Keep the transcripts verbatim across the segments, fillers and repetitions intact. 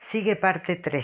Sigue parte tres.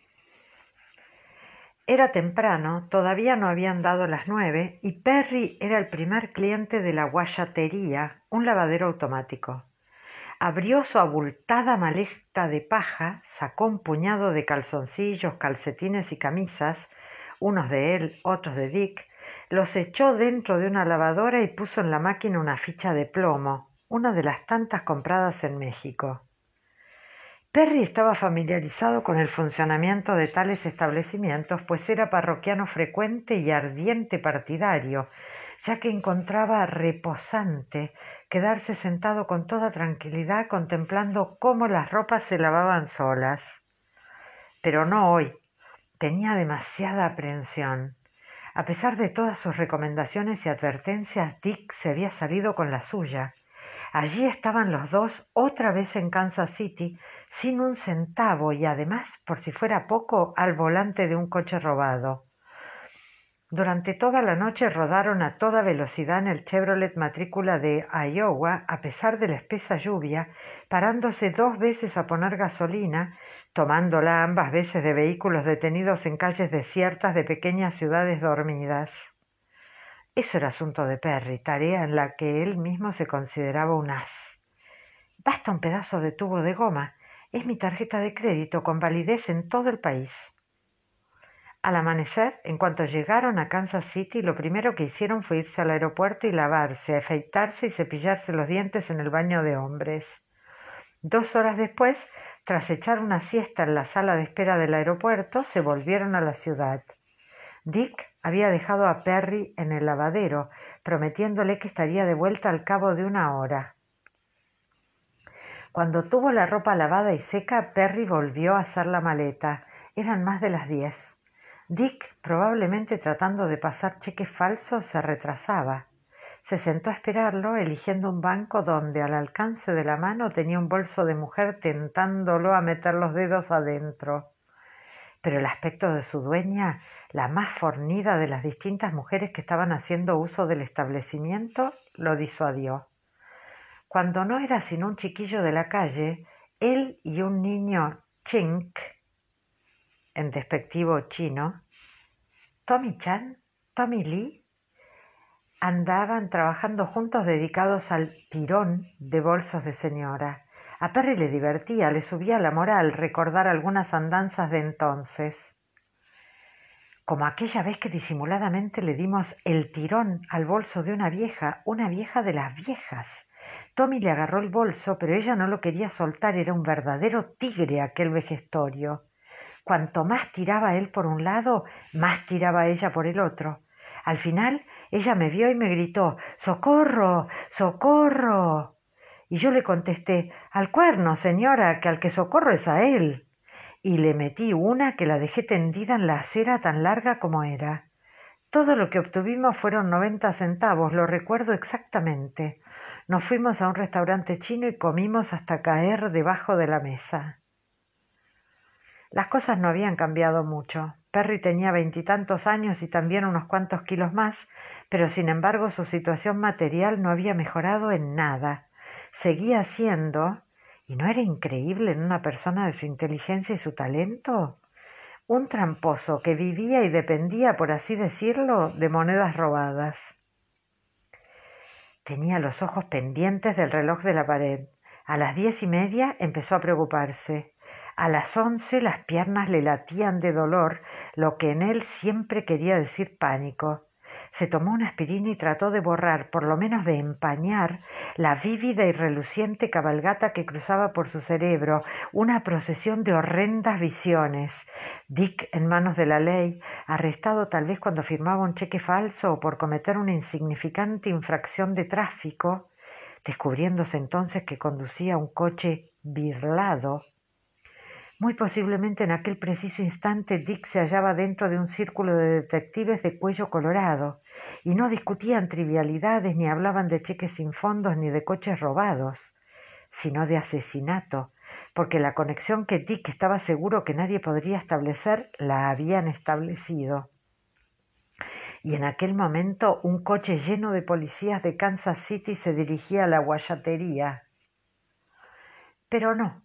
Era temprano, todavía no habían dado las nueve, y Perry era el primer cliente de la guayatería, un lavadero automático. Abrió su abultada maleta de paja, sacó un puñado de calzoncillos, calcetines y camisas, unos de él, otros de Dick, los echó dentro de una lavadora y puso en la máquina una ficha de plomo, una de las tantas compradas en México. Perry estaba familiarizado con el funcionamiento de tales establecimientos, pues era parroquiano frecuente y ardiente partidario, ya que encontraba reposante quedarse sentado con toda tranquilidad contemplando cómo las ropas se lavaban solas. Pero no hoy. Tenía demasiada aprensión. A pesar de todas sus recomendaciones y advertencias, Dick se había salido con la suya. Allí estaban los dos otra vez en Kansas City, sin un centavo y además, por si fuera poco, al volante de un coche robado. Durante toda la noche rodaron a toda velocidad en el Chevrolet matrícula de Iowa, a pesar de la espesa lluvia, parándose dos veces a poner gasolina, tomándola ambas veces de vehículos detenidos en calles desiertas de pequeñas ciudades dormidas. Eso era asunto de Perry, tarea en la que él mismo se consideraba un as. Basta un pedazo de tubo de goma. Es mi tarjeta de crédito con validez en todo el país. Al amanecer, en cuanto llegaron a Kansas City, lo primero que hicieron fue irse al aeropuerto y lavarse, afeitarse y cepillarse los dientes en el baño de hombres. Dos horas después, tras echar una siesta en la sala de espera del aeropuerto, se volvieron a la ciudad. Dick había dejado a Perry en el lavadero, prometiéndole que estaría de vuelta al cabo de una hora. Cuando tuvo la ropa lavada y seca, Perry volvió a hacer la maleta. Eran más de las diez. Dick, probablemente tratando de pasar cheques falsos, se retrasaba. Se sentó a esperarlo, eligiendo un banco donde al alcance de la mano tenía un bolso de mujer tentándolo a meter los dedos adentro. Pero el aspecto de su dueña, la más fornida de las distintas mujeres que estaban haciendo uso del establecimiento, lo disuadió. Cuando no era sino un chiquillo de la calle, él y un niño chink, en despectivo chino, Tommy Chan, Tommy Lee, andaban trabajando juntos dedicados al tirón de bolsos de señora. A Perry le divertía, le subía la moral recordar algunas andanzas de entonces. Como aquella vez que disimuladamente le dimos el tirón al bolso de una vieja, una vieja de las viejas. Tommy le agarró el bolso, pero ella no lo quería soltar, era un verdadero tigre aquel vejestorio. Cuanto más tiraba él por un lado, más tiraba ella por el otro. Al final, ella me vio y me gritó, ¡socorro! ¡socorro! Y yo le contesté, al cuerno, señora, que al que socorro es a él. Y le metí una que la dejé tendida en la acera tan larga como era. Todo lo que obtuvimos fueron noventa centavos, lo recuerdo exactamente. Nos fuimos a un restaurante chino y comimos hasta caer debajo de la mesa. Las cosas no habían cambiado mucho. Perry tenía veintitantos años y también unos cuantos kilos más, pero sin embargo su situación material no había mejorado en nada. Seguía siendo, ¿y no era increíble en una persona de su inteligencia y su talento?, un tramposo que vivía y dependía, por así decirlo, de monedas robadas. Tenía los ojos pendientes del reloj de la pared. A las diez y media empezó a preocuparse. A las once las piernas le latían de dolor, lo que en él siempre quería decir pánico. Se tomó una aspirina y trató de borrar, por lo menos de empañar, la vívida y reluciente cabalgata que cruzaba por su cerebro, una procesión de horrendas visiones. Dick en manos de la ley, arrestado tal vez cuando firmaba un cheque falso o por cometer una insignificante infracción de tráfico, descubriéndose entonces que conducía un coche birlado. Muy posiblemente en aquel preciso instante Dick se hallaba dentro de un círculo de detectives de cuello colorado, y no discutían trivialidades ni hablaban de cheques sin fondos ni de coches robados, sino de asesinato, porque la conexión que Dick estaba seguro que nadie podría establecer la habían establecido. Y en aquel momento un coche lleno de policías de Kansas City se dirigía a la guayatería. Pero no.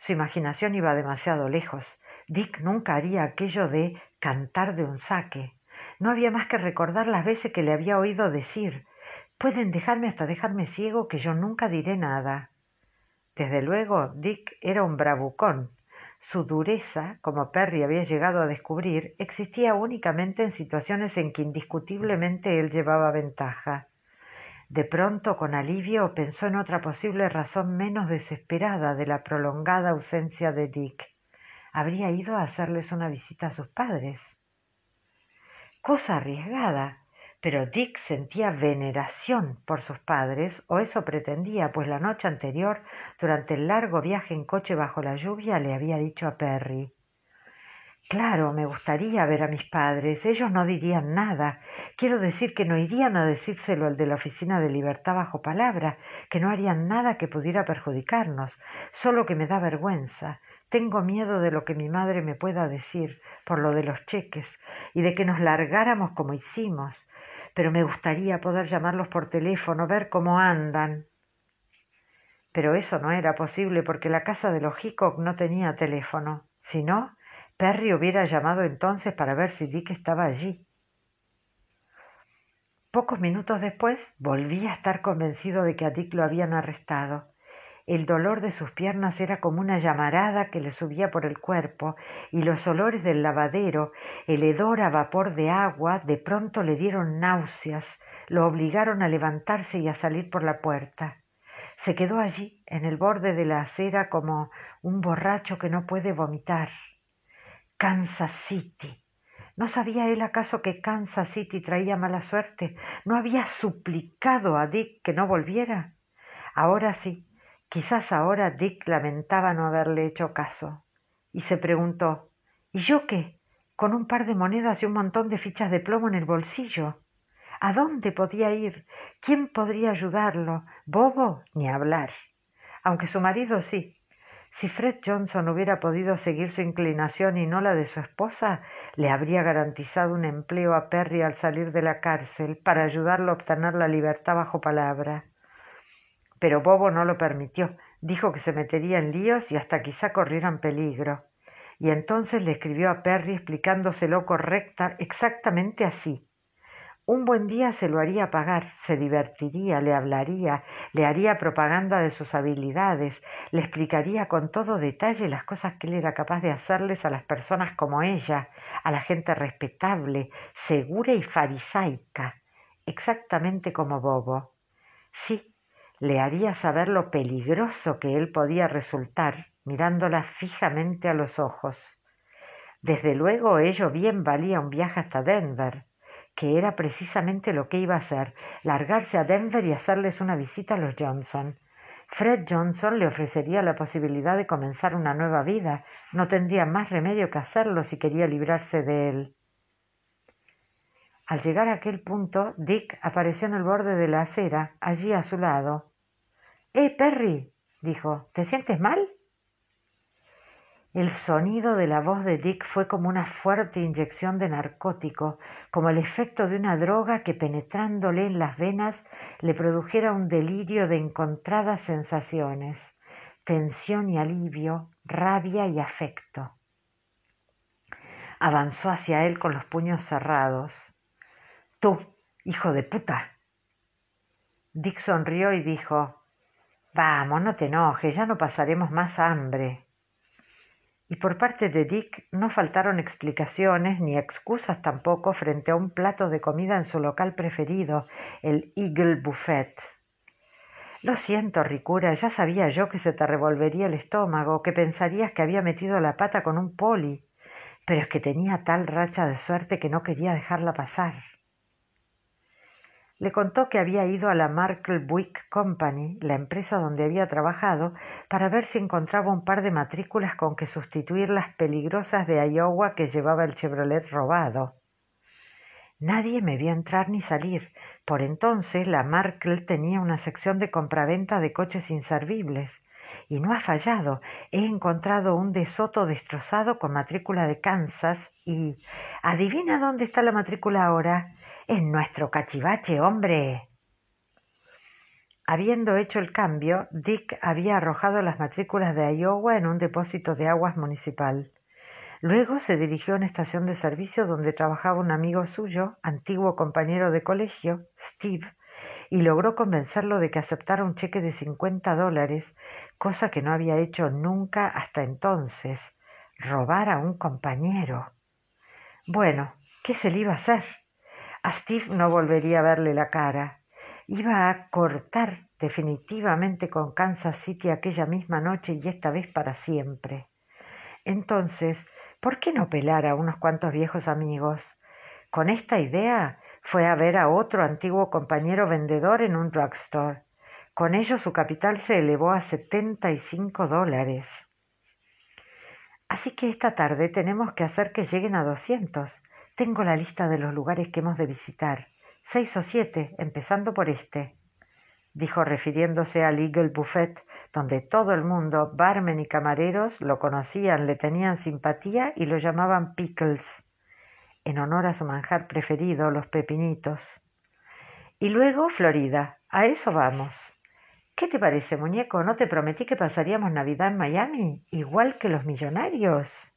Su imaginación iba demasiado lejos. Dick nunca haría aquello de cantar de un saque. No había más que recordar las veces que le había oído decir: «Pueden dejarme hasta dejarme ciego, que yo nunca diré nada». Desde luego, Dick era un bravucón. Su dureza, como Perry había llegado a descubrir, existía únicamente en situaciones en que indiscutiblemente él llevaba ventaja. De pronto, con alivio, pensó en otra posible razón menos desesperada de la prolongada ausencia de Dick. Habría ido a hacerles una visita a sus padres. Cosa arriesgada, pero Dick sentía veneración por sus padres, o eso pretendía, pues la noche anterior, durante el largo viaje en coche bajo la lluvia, le había dicho a Perry: «Claro, me gustaría ver a mis padres. Ellos no dirían nada. Quiero decir que no irían a decírselo al de la Oficina de Libertad bajo palabra, que no harían nada que pudiera perjudicarnos, solo que me da vergüenza. Tengo miedo de lo que mi madre me pueda decir por lo de los cheques y de que nos largáramos como hicimos. Pero me gustaría poder llamarlos por teléfono, ver cómo andan». Pero eso no era posible porque la casa de los Hickok no tenía teléfono. Si no, Perry hubiera llamado entonces para ver si Dick estaba allí. Pocos minutos después volvía a estar convencido de que a Dick lo habían arrestado. El dolor de sus piernas era como una llamarada que le subía por el cuerpo, y los olores del lavadero, el hedor a vapor de agua, de pronto le dieron náuseas, lo obligaron a levantarse y a salir por la puerta. Se quedó allí, en el borde de la acera, como un borracho que no puede vomitar. Kansas City. ¿No sabía él acaso que Kansas City traía mala suerte? ¿No había suplicado a Dick que no volviera? Ahora sí, quizás ahora Dick lamentaba no haberle hecho caso. Y se preguntó: ¿y yo qué? Con un par de monedas y un montón de fichas de plomo en el bolsillo. ¿A dónde podía ir? ¿Quién podría ayudarlo? Bobo, ni hablar. Aunque su marido sí. Si Fred Johnson hubiera podido seguir su inclinación y no la de su esposa, le habría garantizado un empleo a Perry al salir de la cárcel para ayudarlo a obtener la libertad bajo palabra. Pero Bobo no lo permitió. Dijo que se metería en líos y hasta quizá corrieran peligro. Y entonces le escribió a Perry explicándoselo correcta, exactamente así. Un buen día se lo haría pagar, se divertiría, le hablaría, le haría propaganda de sus habilidades, le explicaría con todo detalle las cosas que él era capaz de hacerles a las personas como ella, a la gente respetable, segura y farisaica, exactamente como Bobo. Sí, le haría saber lo peligroso que él podía resultar, mirándola fijamente a los ojos. Desde luego ello bien valía un viaje hasta Denver, que era precisamente lo que iba a hacer, largarse a Denver y hacerles una visita a los Johnson. Fred Johnson le ofrecería la posibilidad de comenzar una nueva vida. No tendría más remedio que hacerlo si quería librarse de él. Al llegar a aquel punto, Dick apareció en el borde de la acera, allí a su lado. «¡Eh, Perry!», dijo, «¿te sientes mal?». El sonido de la voz de Dick fue como una fuerte inyección de narcótico, como el efecto de una droga que, penetrándole en las venas, le produjera un delirio de encontradas sensaciones, tensión y alivio, rabia y afecto. Avanzó hacia él con los puños cerrados. «¡Tú, hijo de puta!». Dick sonrió y dijo: «Vamos, no te enojes, ya no pasaremos más hambre». Y por parte de Dick no faltaron explicaciones ni excusas tampoco frente a un plato de comida en su local preferido, el Eagle Buffet. «Lo siento, ricura, ya sabía yo que se te revolvería el estómago, que pensarías que había metido la pata con un poli, pero es que tenía tal racha de suerte que no quería dejarla pasar». Le contó que había ido a la Markle Buick Company, la empresa donde había trabajado, para ver si encontraba un par de matrículas con que sustituir las peligrosas de Iowa que llevaba el Chevrolet robado. Nadie me vio entrar ni salir. Por entonces la Markle tenía una sección de compraventa de coches inservibles. Y no ha fallado. He encontrado un De Soto destrozado con matrícula de Kansas y... ¿adivina dónde está la matrícula ahora? En nuestro cachivache, hombre. Habiendo hecho el cambio, Dick había arrojado las matrículas de Iowa en un depósito de aguas municipal. Luego se dirigió a una estación de servicio donde trabajaba un amigo suyo, antiguo compañero de colegio, Steve, y logró convencerlo de que aceptara un cheque de cincuenta dólares, cosa que no había hecho nunca hasta entonces, robar a un compañero. Bueno, ¿qué se le iba a hacer? A Steve no volvería a verle la cara. Iba a cortar definitivamente con Kansas City aquella misma noche y esta vez para siempre. Entonces, ¿por qué no pelar a unos cuantos viejos amigos? Con esta idea fue a ver a otro antiguo compañero vendedor en un drugstore. Con ello su capital se elevó a setenta y cinco dólares. Así que esta tarde tenemos que hacer que lleguen a doscientos. Tengo la lista de los lugares que hemos de visitar. Seis o siete, empezando por este, dijo refiriéndose al Eagle Buffet, donde todo el mundo, barmen y camareros, lo conocían, le tenían simpatía y lo llamaban Pickles, en honor a su manjar preferido, los pepinitos. Y luego Florida, a eso vamos. ¿Qué te parece, muñeco? ¿No te prometí que pasaríamos Navidad en Miami, igual que los millonarios?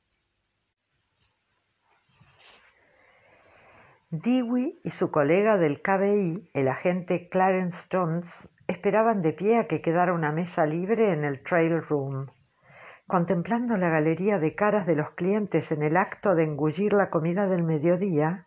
Dewey y su colega del K B I, el agente Clarence Jones, esperaban de pie a que quedara una mesa libre en el Trail Room. Contemplando la galería de caras de los clientes en el acto de engullir la comida del mediodía,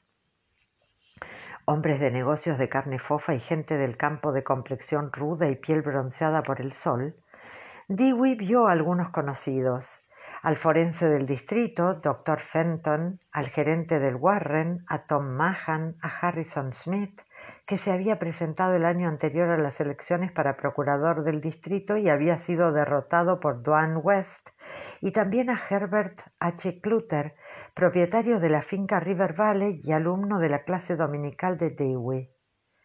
hombres de negocios de carne fofa y gente del campo de complexión ruda y piel bronceada por el sol, Dewey vio a algunos conocidos: al forense del distrito, doctor Fenton, al gerente del Warren, a Tom Mahan, a Harrison Smith, que se había presentado el año anterior a las elecciones para procurador del distrito y había sido derrotado por Dwayne West, y también a Herbert H. Clutter, propietario de la finca River Valley y alumno de la clase dominical de Dewey.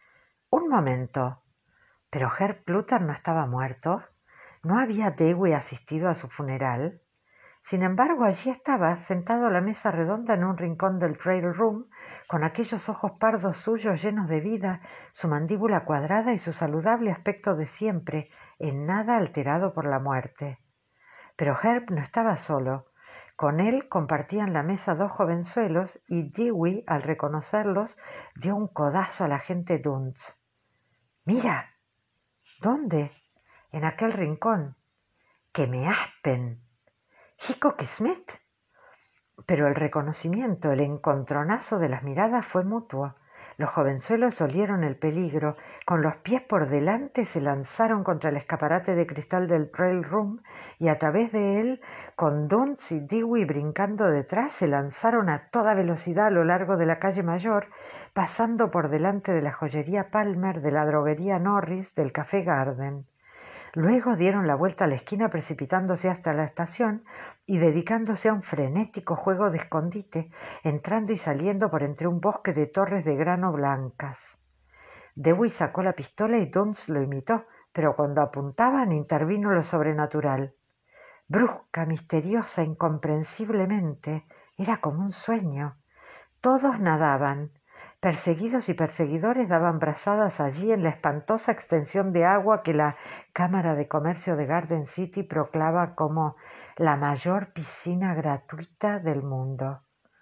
Un momento, ¿pero Herb Clutter no estaba muerto? ¿No había Dewey asistido a su funeral? Sin embargo, allí estaba, sentado a la mesa redonda en un rincón del Trail Room, con aquellos ojos pardos suyos llenos de vida, su mandíbula cuadrada y su saludable aspecto de siempre, en nada alterado por la muerte. Pero Herb no estaba solo. Con él compartían la mesa dos jovenzuelos y Dewey, al reconocerlos, dio un codazo al agente Duntz. «¡Mira!». «¿Dónde?». «En aquel rincón». «¡Que me aspen!». «¿Hickok Smith?». Pero el reconocimiento, el encontronazo de las miradas fue mutuo. Los jovenzuelos olieron el peligro. Con los pies por delante se lanzaron contra el escaparate de cristal del Trail Room y a través de él, con Duntz y Dewey brincando detrás, se lanzaron a toda velocidad a lo largo de la calle Mayor, pasando por delante de la joyería Palmer, de la droguería Norris, del Café Garden. Luego dieron la vuelta a la esquina precipitándose hasta la estación y dedicándose a un frenético juego de escondite, entrando y saliendo por entre un bosque de torres de grano blancas. Dewey sacó la pistola y Duntz lo imitó, pero cuando apuntaban intervino lo sobrenatural. Brusca, misteriosa, incomprensiblemente, era como un sueño. Todos nadaban. Perseguidos y perseguidores daban brazadas allí en la espantosa extensión de agua que la Cámara de Comercio de Garden City proclama como la mayor piscina gratuita del mundo.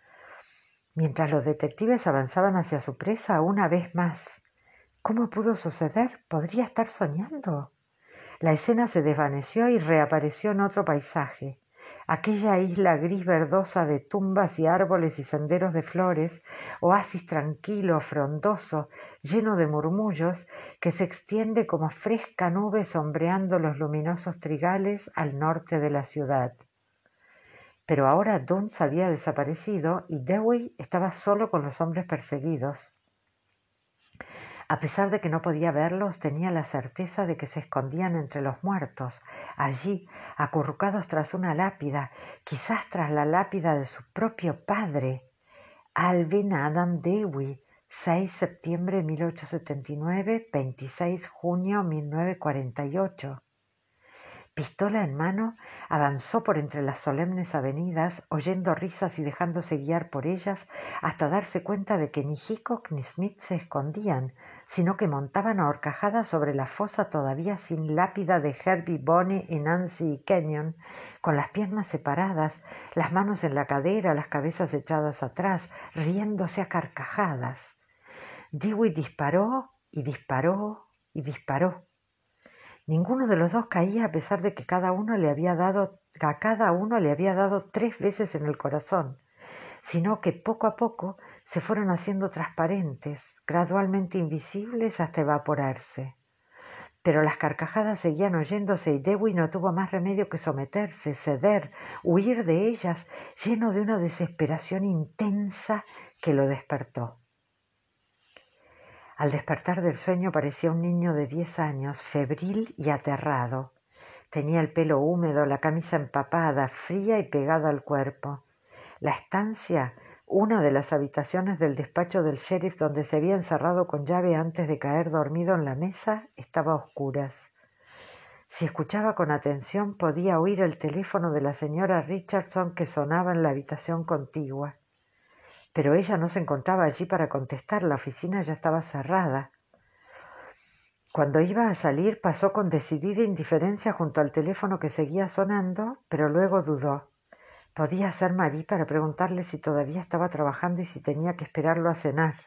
Mientras los detectives avanzaban hacia su presa una vez más. ¿Cómo pudo suceder? ¿Podría estar soñando? La escena se desvaneció y reapareció en otro paisaje. Aquella isla gris verdosa de tumbas y árboles y senderos de flores, oasis tranquilo, frondoso, lleno de murmullos, que se extiende como fresca nube sombreando los luminosos trigales al norte de la ciudad. Pero ahora Duntz había desaparecido y Dewey estaba solo con los hombres perseguidos. A pesar de que no podía verlos, tenía la certeza de que se escondían entre los muertos, allí, acurrucados tras una lápida, quizás tras la lápida de su propio padre. Alvin Adam Dewey, seis de septiembre de mil ochocientos setenta y nueve, veintiséis de junio de mil novecientos cuarenta y ocho. Pistola en mano, avanzó por entre las solemnes avenidas, oyendo risas y dejándose guiar por ellas, hasta darse cuenta de que ni Hickok ni Smith se escondían, sino que montaban a horcajadas sobre la fosa todavía sin lápida de Herbie, Bonnie y Nancy y Kenyon, con las piernas separadas, las manos en la cadera, las cabezas echadas atrás, riéndose a carcajadas. Dewey disparó y disparó y disparó. Ninguno de los dos caía a pesar de que cada uno le había dado, a cada uno le había dado tres veces en el corazón, sino que poco a poco se fueron haciendo transparentes, gradualmente invisibles hasta evaporarse. Pero las carcajadas seguían oyéndose y Dewey no tuvo más remedio que someterse, ceder, huir de ellas, lleno de una desesperación intensa que lo despertó. Al despertar del sueño parecía un niño de diez años, febril y aterrado. Tenía el pelo húmedo, la camisa empapada, fría y pegada al cuerpo. La estancia, una de las habitaciones del despacho del sheriff donde se había encerrado con llave antes de caer dormido en la mesa, estaba a oscuras. Si escuchaba con atención podía oír el teléfono de la señora Richardson que sonaba en la habitación contigua. Pero ella no se encontraba allí para contestar, la oficina ya estaba cerrada. Cuando iba a salir pasó con decidida indiferencia junto al teléfono que seguía sonando, pero luego dudó. Podía ser Marie para preguntarle si todavía estaba trabajando y si tenía que esperarlo a cenar.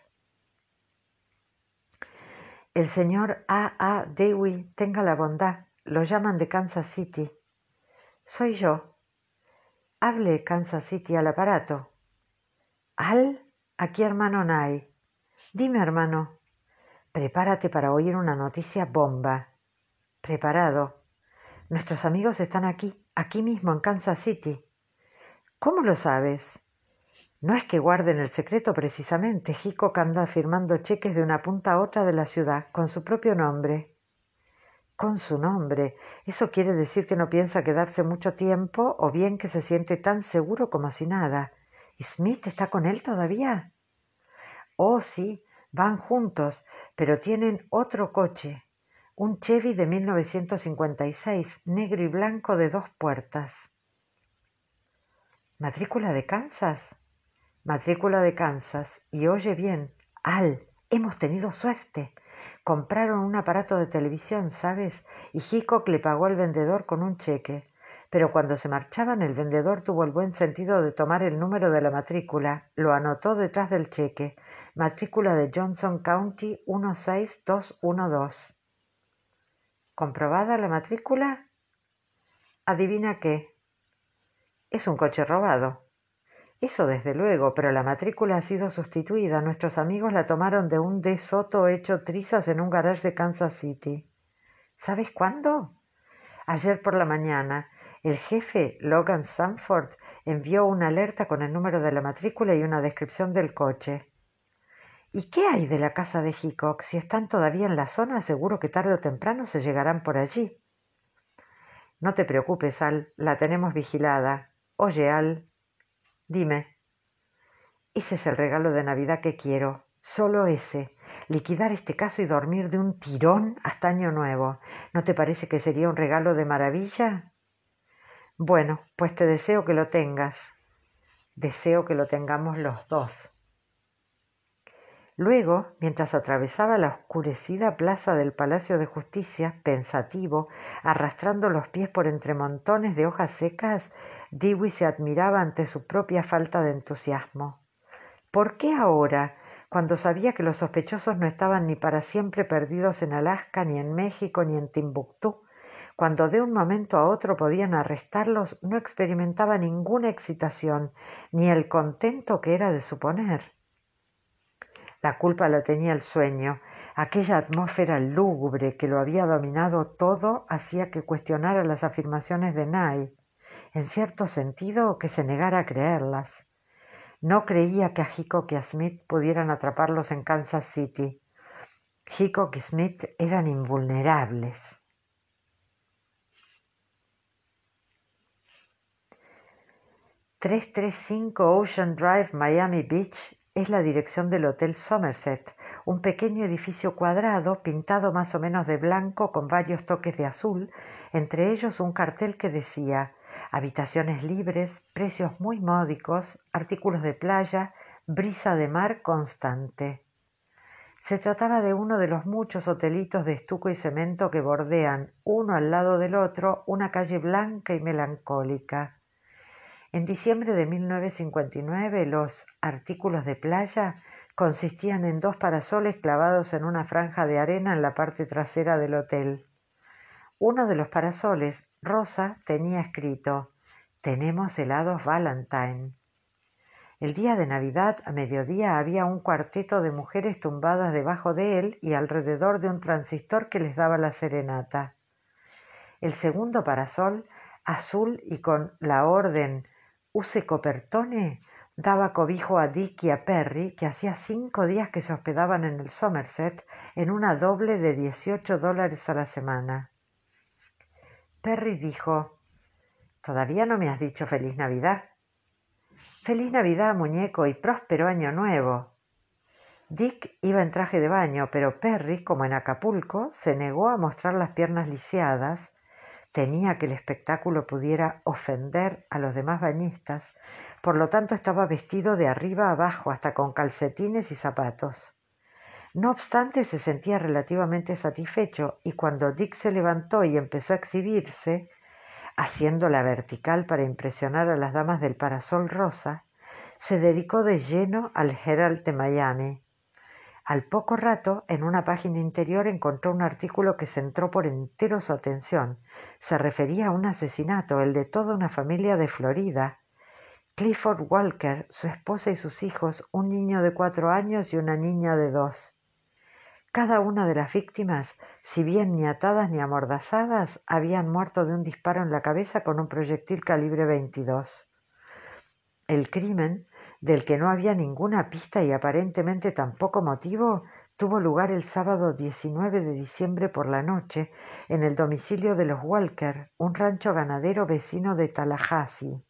El señor A. A. Dewey, tenga la bondad, lo llaman de Kansas City. Soy yo. Hable Kansas City al aparato. ¿Al? Aquí hermano Nye. Dime, hermano. Prepárate para oír una noticia bomba. Preparado. Nuestros amigos están aquí, aquí mismo en Kansas City. ¿Cómo lo sabes? No es que guarden el secreto precisamente. Hickok anda firmando cheques de una punta a otra de la ciudad, con su propio nombre. Con su nombre. Eso quiere decir que no piensa quedarse mucho tiempo o bien que se siente tan seguro como si nada. ¿Y Smith está con él todavía? Oh, sí, van juntos, pero tienen otro coche. Un Chevy de mil novecientos cincuenta y seis, negro y blanco de dos puertas. ¿Matrícula de Kansas? Matrícula de Kansas. Y oye bien, Al, hemos tenido suerte. Compraron un aparato de televisión, ¿sabes? Y Hickok le pagó al vendedor con un cheque. Pero cuando se marchaban, el vendedor tuvo el buen sentido de tomar el número de la matrícula. Lo anotó detrás del cheque. Matrícula de Johnson County uno seis dos uno dos. ¿Comprobada la matrícula? ¿Adivina qué? Es un coche robado. Eso desde luego, pero la matrícula ha sido sustituida. Nuestros amigos la tomaron de un De Soto hecho trizas en un garage de Kansas City. ¿Sabes cuándo? Ayer por la mañana. El jefe, Logan Sanford, envió una alerta con el número de la matrícula y una descripción del coche. ¿Y qué hay de la casa de Hickok? Si están todavía en la zona, seguro que tarde o temprano se llegarán por allí. No te preocupes, Al, la tenemos vigilada. Oye, Al, dime. Ese es el regalo de Navidad que quiero, solo ese, liquidar este caso y dormir de un tirón hasta Año Nuevo. ¿No te parece que sería un regalo de maravilla? Bueno, pues te deseo que lo tengas. Deseo que lo tengamos los dos. Luego, mientras atravesaba la oscurecida plaza del Palacio de Justicia, pensativo, arrastrando los pies por entre montones de hojas secas, Dewey se admiraba ante su propia falta de entusiasmo. ¿Por qué ahora, cuando sabía que los sospechosos no estaban ni para siempre perdidos en Alaska, ni en México, ni en Timbuktu, cuando de un momento a otro podían arrestarlos, no experimentaba ninguna excitación, ni el contento que era de suponer? La culpa la tenía el sueño. Aquella atmósfera lúgubre que lo había dominado todo hacía que cuestionara las afirmaciones de Nye, en cierto sentido que se negara a creerlas. No creía que a Hickok y a Smith pudieran atraparlos en Kansas City. Hickok y Smith eran invulnerables. trescientos treinta y cinco Ocean Drive, Miami Beach, es la dirección del Hotel Somerset, un pequeño edificio cuadrado pintado más o menos de blanco con varios toques de azul, entre ellos un cartel que decía habitaciones libres, precios muy módicos, artículos de playa, brisa de mar constante. Se trataba de uno de los muchos hotelitos de estuco y cemento que bordean, uno al lado del otro, una calle blanca y melancólica. En diciembre de mil novecientos cincuenta y nueve los artículos de playa consistían en dos parasoles clavados en una franja de arena en la parte trasera del hotel. Uno de los parasoles, rosa, tenía escrito «Tenemos helados Valentine». El día de Navidad, a mediodía, había un cuarteto de mujeres tumbadas debajo de él y alrededor de un transistor que les daba la serenata. El segundo parasol, azul y con la orden «Use copertone», daba cobijo a Dick y a Perry, que hacía cinco días que se hospedaban en el Somerset en una doble de dieciocho dólares a la semana. Perry dijo: «¿Todavía no me has dicho Feliz Navidad?» «Feliz Navidad, muñeco, y próspero año nuevo». Dick iba en traje de baño, pero Perry, como en Acapulco, se negó a mostrar las piernas lisiadas. Temía que el espectáculo pudiera ofender a los demás bañistas, por lo tanto estaba vestido de arriba a abajo, hasta con calcetines y zapatos. No obstante, se sentía relativamente satisfecho, y cuando Dick se levantó y empezó a exhibirse, haciendo la vertical para impresionar a las damas del parasol rosa, se dedicó de lleno al Herald de Miami. Al poco rato, en una página interior encontró un artículo que centró por entero su atención. Se refería a un asesinato, el de toda una familia de Florida. Clifford Walker, su esposa y sus hijos, un niño de cuatro años y una niña de dos. Cada una de las víctimas, si bien ni atadas ni amordazadas, habían muerto de un disparo en la cabeza con un proyectil calibre veintidós. El crimen, del que no había ninguna pista y aparentemente tampoco motivo, tuvo lugar el sábado diecinueve de diciembre por la noche en el domicilio de los Walker, un rancho ganadero vecino de Tallahassee.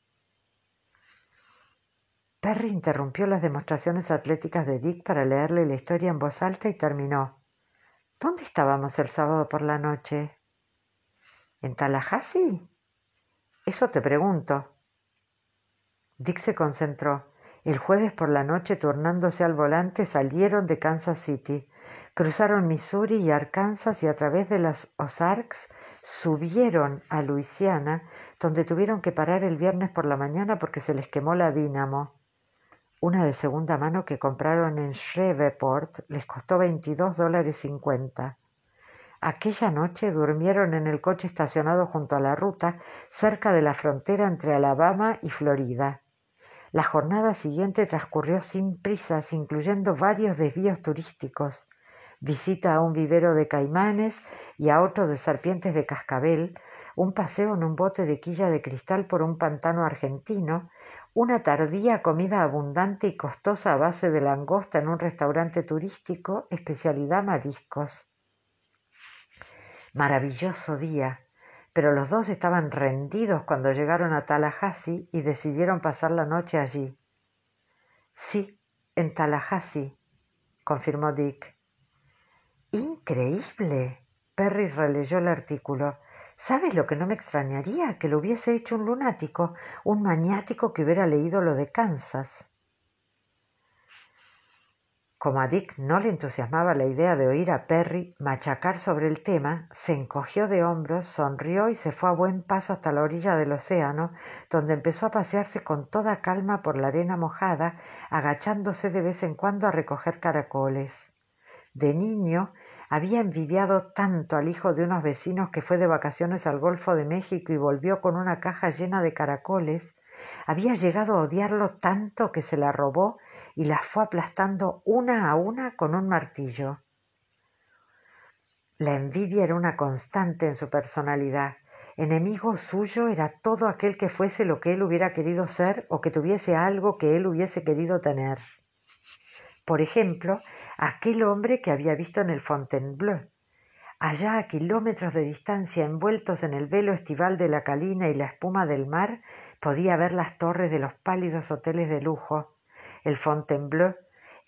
Perry interrumpió las demostraciones atléticas de Dick para leerle la historia en voz alta y terminó. ¿Dónde estábamos el sábado por la noche? ¿En Tallahassee? Eso te pregunto. Dick se concentró. El jueves por la noche, turnándose al volante, salieron de Kansas City, cruzaron Missouri y Arkansas y a través de las Ozarks subieron a Luisiana, donde tuvieron que parar el viernes por la mañana porque se les quemó la dínamo. Una de segunda mano que compraron en Shreveport les costó veintidós dólares cincuenta. Aquella noche durmieron en el coche estacionado junto a la ruta, cerca de la frontera entre Alabama y Florida. La jornada siguiente transcurrió sin prisas, incluyendo varios desvíos turísticos, visita a un vivero de caimanes y a otro de serpientes de cascabel, un paseo en un bote de quilla de cristal por un pantano argentino, una tardía comida abundante y costosa a base de langosta en un restaurante turístico, especialidad mariscos. Maravilloso día, pero los dos estaban rendidos cuando llegaron a Tallahassee y decidieron pasar la noche allí. Sí, en Tallahassee, confirmó Dick. ¡Increíble! Perry releyó el artículo. ¿Sabes lo que no me extrañaría? Que lo hubiese hecho un lunático, un maniático que hubiera leído lo de Kansas. Como a Dick no le entusiasmaba la idea de oír a Perry machacar sobre el tema, se encogió de hombros, sonrió y se fue a buen paso hasta la orilla del océano, donde empezó a pasearse con toda calma por la arena mojada, agachándose de vez en cuando a recoger caracoles. De niño había envidiado tanto al hijo de unos vecinos que fue de vacaciones al Golfo de México y volvió con una caja llena de caracoles. Había llegado a odiarlo tanto que se la robó y las fue aplastando una a una con un martillo. La envidia era una constante en su personalidad. Enemigo suyo era todo aquel que fuese lo que él hubiera querido ser o que tuviese algo que él hubiese querido tener. Por ejemplo, aquel hombre que había visto en el Fontainebleau. Allá a kilómetros de distancia, envueltos en el velo estival de la calina y la espuma del mar, podía ver las torres de los pálidos hoteles de lujo. El Fontainebleau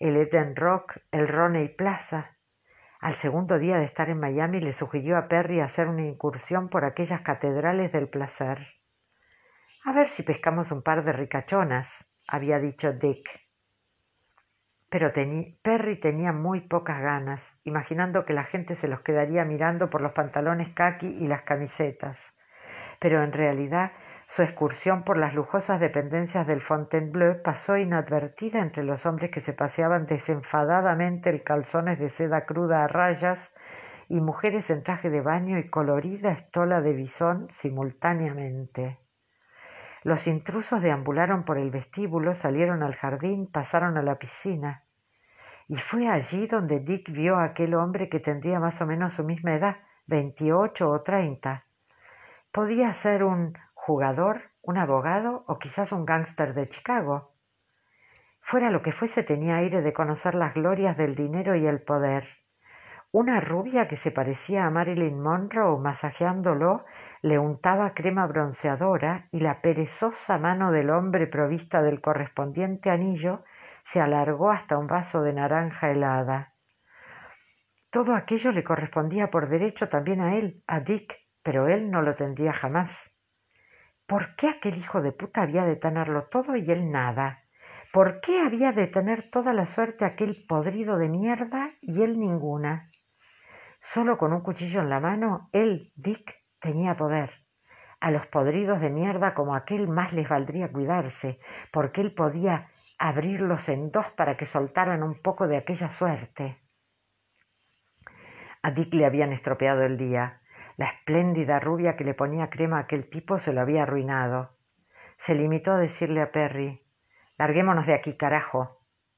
el Eden Rock, el Roney Plaza. Al segundo día de estar en Miami le sugirió a Perry hacer una incursión por aquellas catedrales del placer. A ver si pescamos un par de ricachonas, había dicho Dick. Pero teni- Perry tenía muy pocas ganas, imaginando que la gente se los quedaría mirando por los pantalones caqui y las camisetas. Pero en realidad su excursión por las lujosas dependencias del Fontainebleau pasó inadvertida entre los hombres que se paseaban desenfadadamente en calzones de seda cruda a rayas y mujeres en traje de baño y colorida estola de bisón simultáneamente. Los intrusos deambularon por el vestíbulo, salieron al jardín, pasaron a la piscina. Y fue allí donde Dick vio a aquel hombre que tendría más o menos su misma edad, veintiocho o treinta. Podía ser un jugador, un abogado o quizás un gángster de Chicago. Fuera lo que fuese, tenía aire de conocer las glorias del dinero y el poder. Una rubia que se parecía a Marilyn Monroe masajeándolo le untaba crema bronceadora y la perezosa mano del hombre provista del correspondiente anillo se alargó hasta un vaso de naranja helada. Todo aquello le correspondía por derecho también a él, a Dick, pero él no lo tendría jamás. ¿Por qué aquel hijo de puta había de tenerlo todo y él nada? ¿Por qué había de tener toda la suerte aquel podrido de mierda y él ninguna? Solo con un cuchillo en la mano, él, Dick, tenía poder. A los podridos de mierda como aquel más les valdría cuidarse, porque él podía abrirlos en dos para que soltaran un poco de aquella suerte. A Dick le habían estropeado el día. La espléndida rubia que le ponía crema a aquel tipo se lo había arruinado. Se limitó a decirle a Perry: «Larguémonos de aquí, carajo».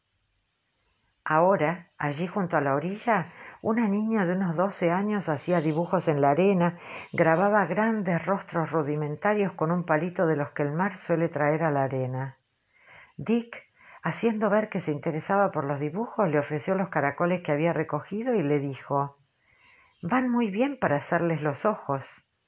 Ahora, allí junto a la orilla, una niña de unos doce años hacía dibujos en la arena, grababa grandes rostros rudimentarios con un palito de los que el mar suele traer a la arena. Dick, haciendo ver que se interesaba por los dibujos, le ofreció los caracoles que había recogido y le dijo: «Van muy bien para hacerles los ojos».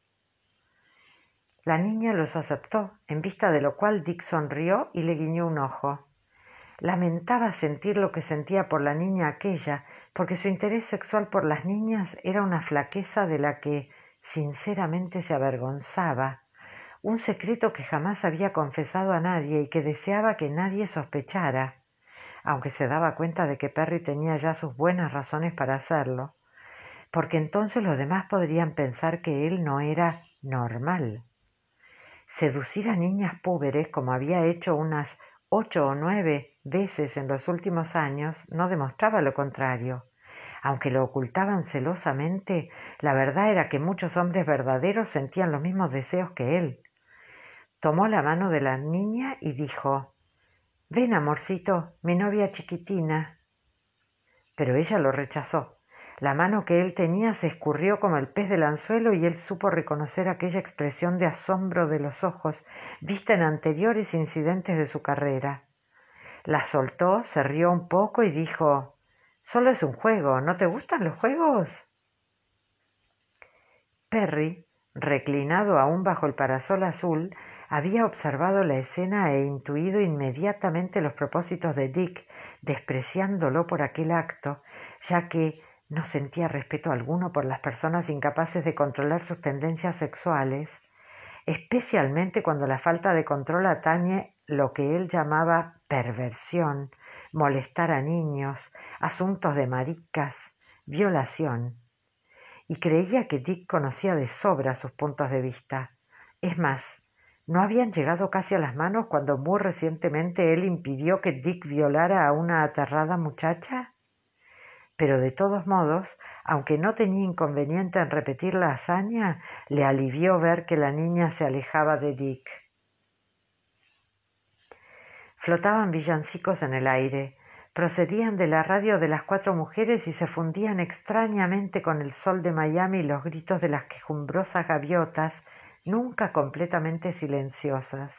La niña los aceptó, en vista de lo cual Dick sonrió y le guiñó un ojo. Lamentaba sentir lo que sentía por la niña aquella, porque su interés sexual por las niñas era una flaqueza de la que sinceramente se avergonzaba, un secreto que jamás había confesado a nadie y que deseaba que nadie sospechara, aunque se daba cuenta de que Perry tenía ya sus buenas razones para hacerlo, porque entonces los demás podrían pensar que él no era normal. Seducir a niñas púberes, como había hecho unas ocho o nueve veces en los últimos años, no demostraba lo contrario. Aunque lo ocultaban celosamente, la verdad era que muchos hombres verdaderos sentían los mismos deseos que él. Tomó la mano de la niña y dijo: «Ven, amorcito, mi novia chiquitina». Pero ella lo rechazó. La mano que él tenía se escurrió como el pez del anzuelo y él supo reconocer aquella expresión de asombro de los ojos vista en anteriores incidentes de su carrera. La soltó, se rió un poco y dijo: «Solo es un juego, ¿no te gustan los juegos?». Perry, reclinado aún bajo el parasol azul, había observado la escena e intuido inmediatamente los propósitos de Dick, despreciándolo por aquel acto, ya que no sentía respeto alguno por las personas incapaces de controlar sus tendencias sexuales, especialmente cuando la falta de control atañe lo que él llamaba perversión, molestar a niños, asuntos de maricas, violación. Y creía que Dick conocía de sobra sus puntos de vista. Es más, ¿no habían llegado casi a las manos cuando muy recientemente él impidió que Dick violara a una aterrada muchacha? Pero de todos modos, aunque no tenía inconveniente en repetir la hazaña, le alivió ver que la niña se alejaba de Dick. Flotaban villancicos en el aire, procedían de la radio de las cuatro mujeres y se fundían extrañamente con el sol de Miami y los gritos de las quejumbrosas gaviotas, nunca completamente silenciosas.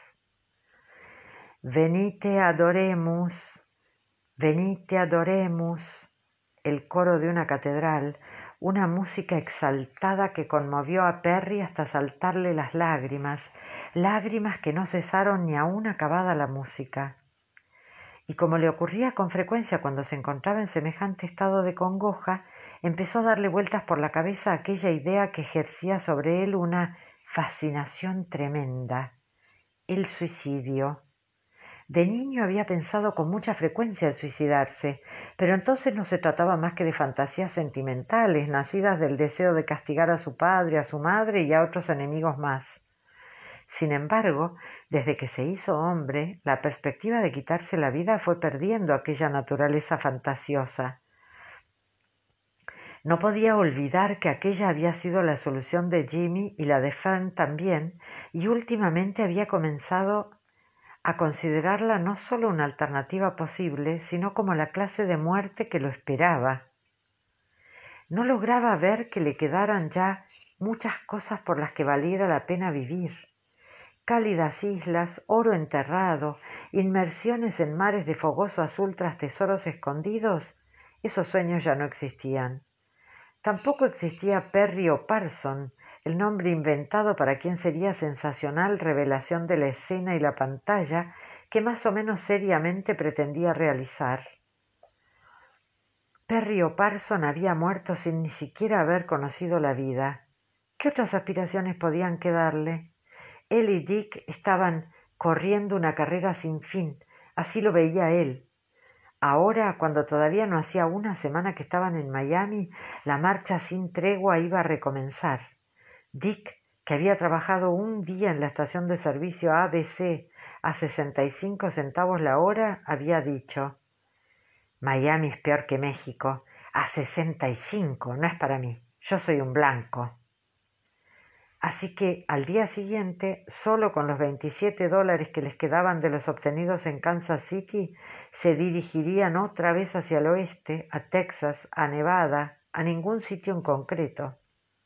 «Venite adoremus, venite adoremus», el coro de una catedral, una música exaltada que conmovió a Perry hasta saltarle las lágrimas, lágrimas que no cesaron ni aún acabada la música. y como le ocurría con frecuencia cuando se encontraba en semejante estado de congoja, empezó a darle vueltas por la cabeza aquella idea que ejercía sobre él una fascinación tremenda: el suicidio. De niño había pensado con mucha frecuencia en suicidarse, pero entonces no se trataba más que de fantasías sentimentales, nacidas del deseo de castigar a su padre, a su madre y a otros enemigos más. Sin embargo, desde que se hizo hombre, la perspectiva de quitarse la vida fue perdiendo aquella naturaleza fantasiosa. No podía olvidar que aquella había sido la solución de Jimmy y la de Fern también, y últimamente había comenzado a considerarla no solo una alternativa posible, sino como la clase de muerte que lo esperaba. No lograba ver que le quedaran ya muchas cosas por las que valiera la pena vivir. Cálidas islas, oro enterrado, inmersiones en mares de fogoso azul tras tesoros escondidos, esos sueños ya no existían. Tampoco existía Perry O'Parson, el nombre inventado para quien sería sensacional revelación de la escena y la pantalla que más o menos seriamente pretendía realizar. Perry O'Parson había muerto sin ni siquiera haber conocido la vida. ¿Qué otras aspiraciones podían quedarle? Él y Dick estaban corriendo una carrera sin fin, así lo veía él. Ahora, cuando todavía no hacía una semana que estaban en Miami, la marcha sin tregua iba a recomenzar. Dick, que había trabajado un día en la estación de servicio A B C a sesenta y cinco centavos la hora, había dicho: Miami es peor que México. A sesenta y cinco, no es para mí. Yo soy un blanco. Así que al día siguiente, solo con los veintisiete dólares que les quedaban de los obtenidos en Kansas City, se dirigirían otra vez hacia el oeste, a Texas, a Nevada, a ningún sitio en concreto.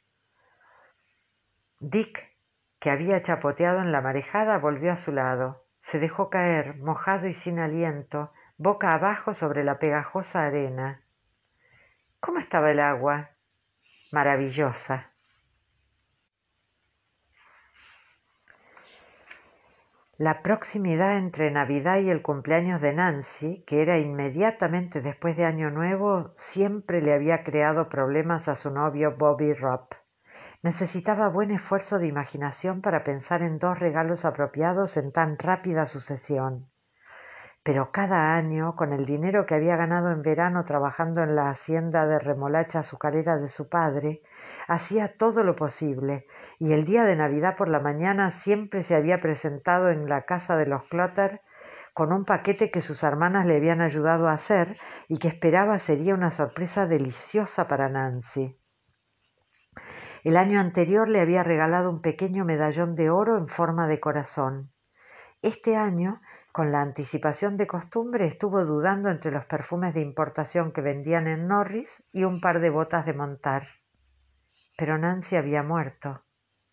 Dick, que había chapoteado en la marejada, volvió a su lado. Se dejó caer, mojado y sin aliento, boca abajo sobre la pegajosa arena. ¿Cómo estaba el agua? Maravillosa. La proximidad entre Navidad y el cumpleaños de Nancy, que era inmediatamente después de Año Nuevo, siempre le había creado problemas a su novio Bobby Robb. Necesitaba buen esfuerzo de imaginación para pensar en dos regalos apropiados en tan rápida sucesión. Pero cada año, con el dinero que había ganado en verano trabajando en la hacienda de remolacha azucarera de su padre, hacía todo lo posible, y el día de Navidad por la mañana siempre se había presentado en la casa de los Clutter con un paquete que sus hermanas le habían ayudado a hacer y que esperaba sería una sorpresa deliciosa para Nancy. El año anterior le había regalado un pequeño medallón de oro en forma de corazón. Este año, con la anticipación de costumbre, estuvo dudando entre los perfumes de importación que vendían en Norris y un par de botas de montar. Pero Nancy había muerto.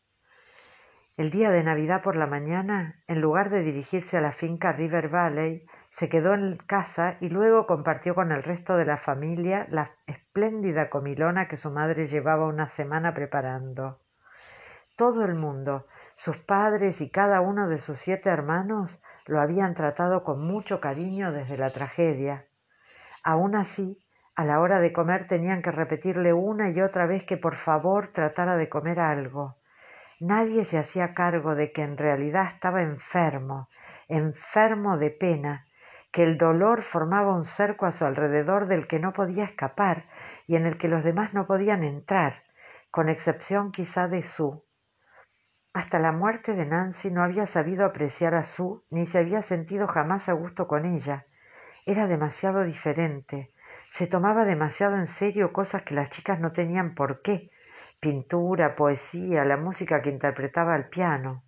El día de Navidad por la mañana, en lugar de dirigirse a la finca River Valley, se quedó en casa y luego compartió con el resto de la familia la espléndida comilona que su madre llevaba una semana preparando. Todo el mundo, sus padres y cada uno de sus siete hermanos, lo habían tratado con mucho cariño desde la tragedia. Aún así, a la hora de comer tenían que repetirle una y otra vez que por favor tratara de comer algo. Nadie se hacía cargo de que en realidad estaba enfermo, enfermo de pena, que el dolor formaba un cerco a su alrededor del que no podía escapar y en el que los demás no podían entrar, con excepción quizá de Sue. Hasta la muerte de Nancy no había sabido apreciar a Sue ni se había sentido jamás a gusto con ella. Era demasiado diferente. Se tomaba demasiado en serio cosas que las chicas no tenían por qué. Pintura, poesía, la música que interpretaba al piano.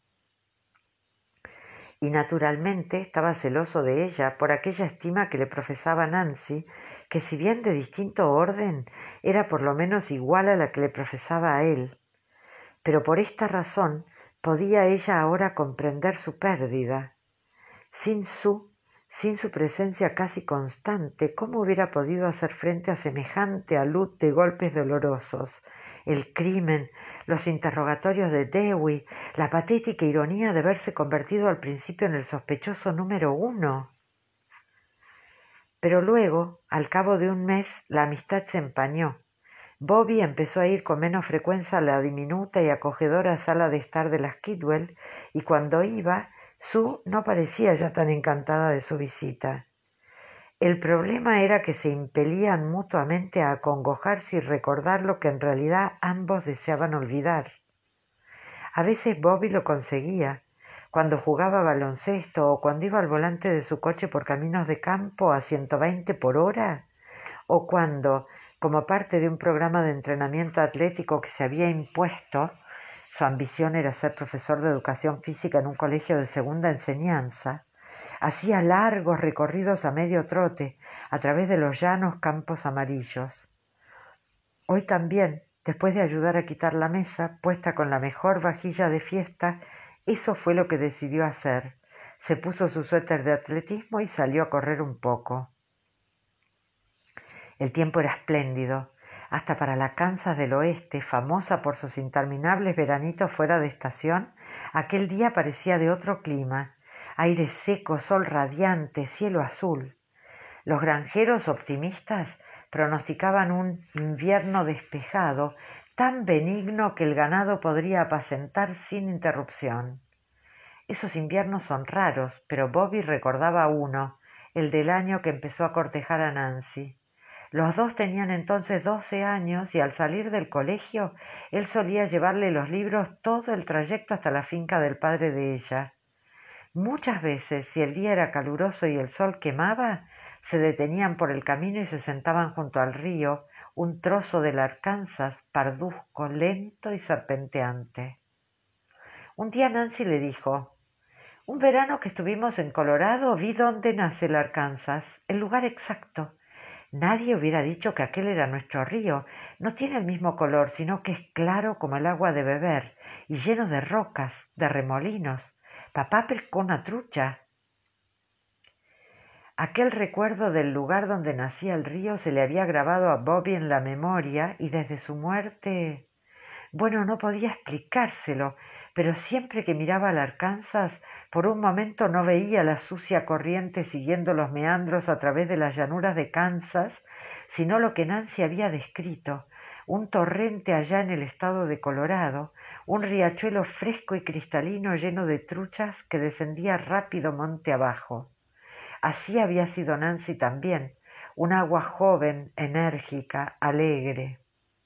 Y naturalmente estaba celoso de ella por aquella estima que le profesaba Nancy, que si bien de distinto orden, era por lo menos igual a la que le profesaba a él. Pero por esta razón podía ella ahora comprender su pérdida. Sin su, sin su presencia casi constante, ¿cómo hubiera podido hacer frente a semejante alud de golpes dolorosos? El crimen, los interrogatorios de Dewey, la patética ironía de verse convertido al principio en el sospechoso número uno. Pero luego, al cabo de un mes, la amistad se empañó. Bobby empezó a ir con menos frecuencia a la diminuta y acogedora sala de estar de las Kidwell, y cuando iba, Sue no parecía ya tan encantada de su visita. El problema era que se impelían mutuamente a acongojarse y recordar lo que en realidad ambos deseaban olvidar. A veces Bobby lo conseguía, cuando jugaba baloncesto o cuando iba al volante de su coche por caminos de campo a ciento veinte por hora, o cuando, como parte de un programa de entrenamiento atlético que se había impuesto, su ambición era ser profesor de educación física en un colegio de segunda enseñanza, hacía largos recorridos a medio trote a través de los llanos campos amarillos. Hoy también, después de ayudar a quitar la mesa, puesta con la mejor vajilla de fiesta, eso fue lo que decidió hacer. Se puso su suéter de atletismo y salió a correr un poco. El tiempo era espléndido, hasta para la Kansas del Oeste, famosa por sus interminables veranitos fuera de estación. Aquel día parecía de otro clima, aire seco, sol radiante, cielo azul. Los granjeros optimistas pronosticaban un invierno despejado, tan benigno que el ganado podría apacentar sin interrupción. Esos inviernos son raros, pero Bobby recordaba uno, el del año que empezó a cortejar a Nancy. Los dos tenían entonces doce años y al salir del colegio él solía llevarle los libros todo el trayecto hasta la finca del padre de ella. Muchas veces, si el día era caluroso y el sol quemaba, se detenían por el camino y se sentaban junto al río, un trozo del Arkansas parduzco, lento y serpenteante. Un día Nancy le dijo: «Un verano que estuvimos en Colorado vi dónde nace el Arkansas, el lugar exacto. Nadie hubiera dicho que aquel era nuestro río. No tiene el mismo color, sino que es claro como el agua de beber y lleno de rocas, de remolinos. Papá pescó una trucha». Aquel recuerdo del lugar donde nacía el río se le había grabado a Bobby en la memoria y desde su muerte... Bueno, no podía explicárselo, pero siempre que miraba al Arkansas, por un momento no veía la sucia corriente siguiendo los meandros a través de las llanuras de Kansas, sino lo que Nancy había descrito, un torrente allá en el estado de Colorado, un riachuelo fresco y cristalino lleno de truchas que descendía rápido monte abajo. Así había sido Nancy también, un agua joven, enérgica, alegre.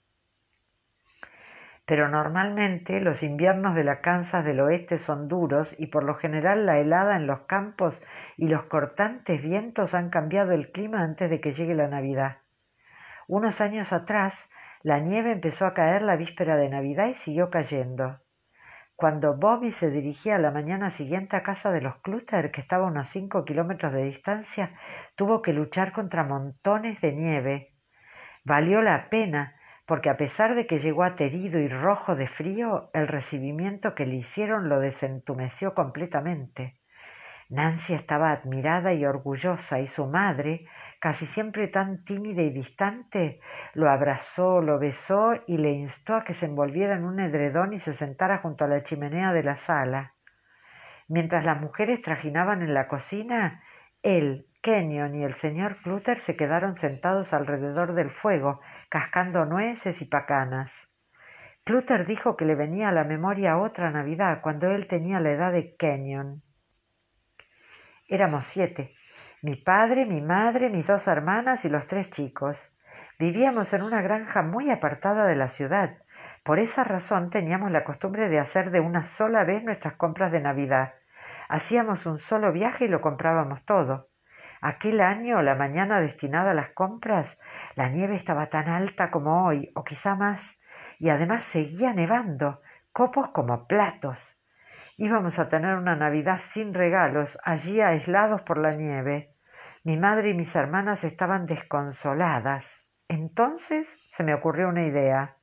Pero normalmente los inviernos de la Kansas del Oeste son duros y por lo general la helada en los campos y los cortantes vientos han cambiado el clima antes de que llegue la Navidad. Unos años atrás, la nieve empezó a caer la víspera de Navidad y siguió cayendo. Cuando Bobby se dirigía a la mañana siguiente a casa de los Clutter, que estaba a unos cinco kilómetros de distancia, tuvo que luchar contra montones de nieve. Valió la pena, porque a pesar de que llegó aterido y rojo de frío, el recibimiento que le hicieron lo desentumeció completamente. Nancy estaba admirada y orgullosa, y su madre, casi siempre tan tímida y distante, lo abrazó, lo besó y le instó a que se envolviera en un edredón y se sentara junto a la chimenea de la sala. Mientras las mujeres trajinaban en la cocina, él, Kenyon y el señor Clutter se quedaron sentados alrededor del fuego, cascando nueces y pacanas. Clutter dijo que le venía a la memoria otra Navidad, cuando él tenía la edad de Kenyon. Éramos siete, mi padre, mi madre, mis dos hermanas y los tres chicos. Vivíamos en una granja muy apartada de la ciudad. Por esa razón teníamos la costumbre de hacer de una sola vez nuestras compras de Navidad. Hacíamos un solo viaje y lo comprábamos todo. Aquel año, la mañana destinada a las compras, la nieve estaba tan alta como hoy, o quizá más, y además seguía nevando, copos como platos. Íbamos a tener una Navidad sin regalos, allí aislados por la nieve. Mi madre y mis hermanas estaban desconsoladas. Entonces se me ocurrió una idea.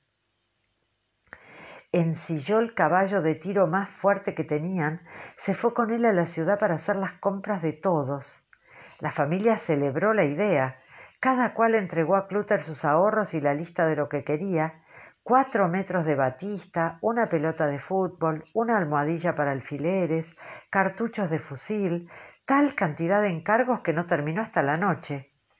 Ensilló el caballo de tiro más fuerte que tenían, se fue con él a la ciudad para hacer las compras de todos. La familia celebró la idea. Cada cual entregó a Clutter sus ahorros y la lista de lo que quería: cuatro metros de batista, una pelota de fútbol, una almohadilla para alfileres, cartuchos de fusil, tal cantidad de encargos que no terminó hasta la noche.